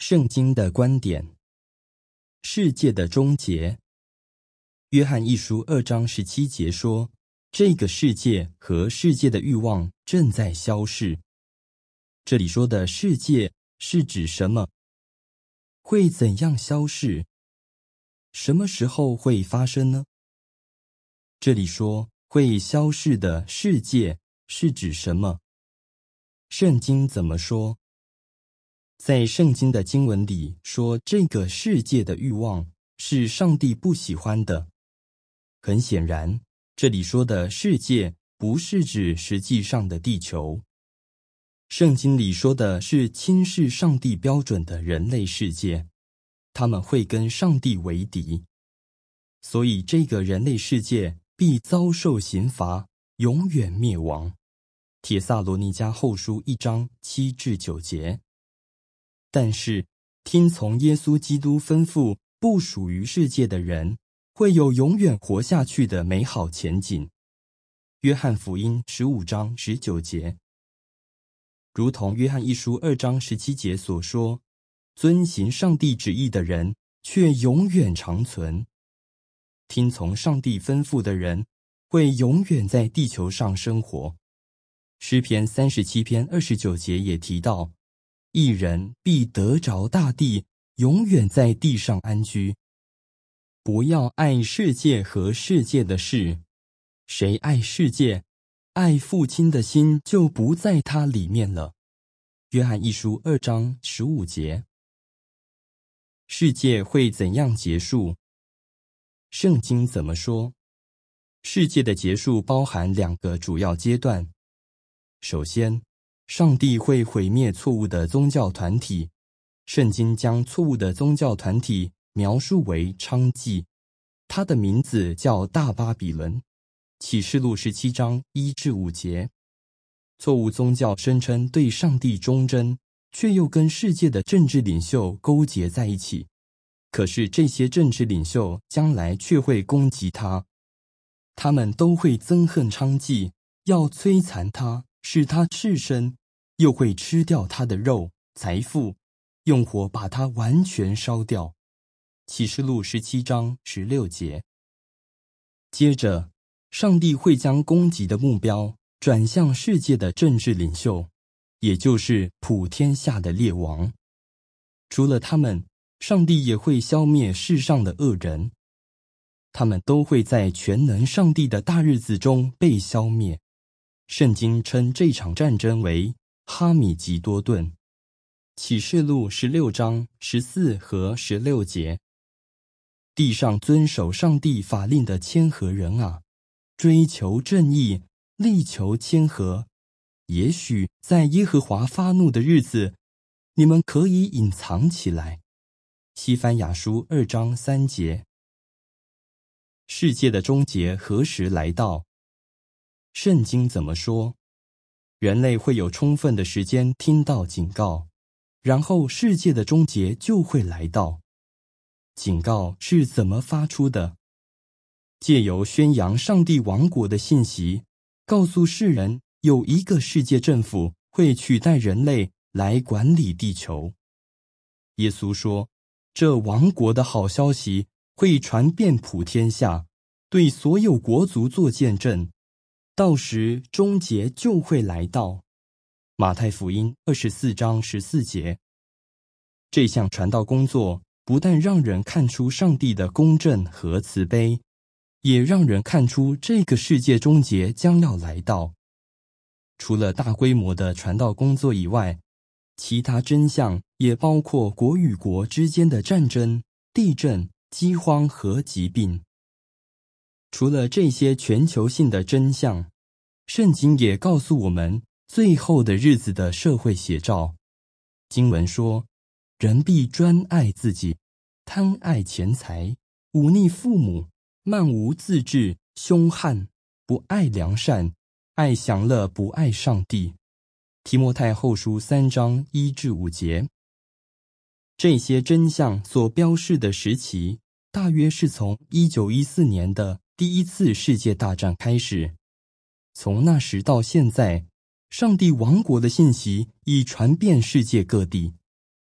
圣经的观点，世界的终结。约翰一书2章17节说，这个世界和世界的欲望正在消逝。这里说的世界是指什么？会怎样消逝？什么时候会发生呢？这里说会消逝的世界是指什么？圣经怎么说？在圣经的经文里说，这个世界的欲望是上帝不喜欢的。很显然，这里说的世界不是指实际上的地球。圣经里说的是轻视上帝标准的人类世界，他们会跟上帝为敌。所以这个人类世界必遭受刑罚，永远灭亡。帖撒罗尼迦后书1章7至9节。但是，听从耶稣基督吩咐，不属于世界的人，会有永远活下去的美好前景。约翰福音15章19节。如同约翰一书2章17节所说，遵行上帝旨意的人，却永远长存。听从上帝吩咐的人，会永远在地球上生活。诗篇37篇29节也提到，义人必得着大地，永远在地上安居。不要爱世界和世界的事，谁爱世界，爱父亲的心就不在他里面了。约翰一书2章15节。世界会怎样结束？圣经怎么说？世界的结束包含2个主要阶段。首先，上帝会毁灭错误的宗教团体。圣经将错误的宗教团体描述为娼妓，它的名字叫大巴比伦。启示录17章1至5节。错误宗教声称对上帝忠贞，却又跟世界的政治领袖勾结在一起。可是这些政治领袖将来却会攻击他，他们都会憎恨娼妓，要摧残他，使他赤身，又会吃掉他的肉、财富，用火把他完全烧掉。启示录17章16节。接着，上帝会将攻击的目标转向世界的政治领袖，也就是普天下的列王。除了他们，上帝也会消灭世上的恶人，他们都会在全能上帝的大日子中被消灭。圣经称这场战争为哈米吉多顿。启示录16章14和16节。地上遵守上帝法令的谦和人啊，追求正义，力求谦和。也许在耶和华发怒的日子，你们可以隐藏起来。西番雅书2章3节。世界的终结何时来到？圣经怎么说？人类会有充分的时间听到警告，然后世界的终结就会来到。警告是怎么发出的？借由宣扬上帝王国的信息，告诉世人有一个世界政府会取代人类来管理地球。耶稣说，这王国的好消息会传遍普天下，对所有国族做见证，到时终结就会来到。马太福音24章14节。这项传道工作不但让人看出上帝的公正和慈悲，也让人看出这个世界终结将要来到。除了大规模的传道工作以外，其他真相也包括国与国之间的战争、地震、饥荒和疾病。除了这些全球性的真相，圣经也告诉我们最后的日子的社会写照。经文说，人必专爱自己，贪爱钱财，忤逆父母，漫无自制，凶悍，不爱良善，爱享乐，不爱上帝。提摩太后书3章1至5节。这些真相所标示的时期，大约是从1914年的第一次世界大战开始。从那时到现在，上帝王国的信息已传遍世界各地。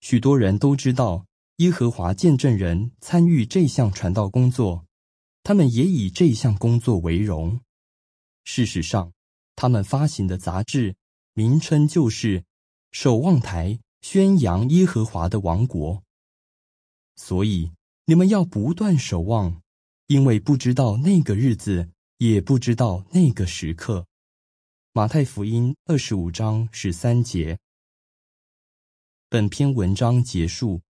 许多人都知道耶和华见证人参与这项传道工作，他们也以这项工作为荣。事实上，他们发行的杂志名称就是守望台宣扬耶和华的王国。所以你们要不断守望，因为不知道那个日子，也不知道那个时刻。马太福音25章13节。本篇文章结束。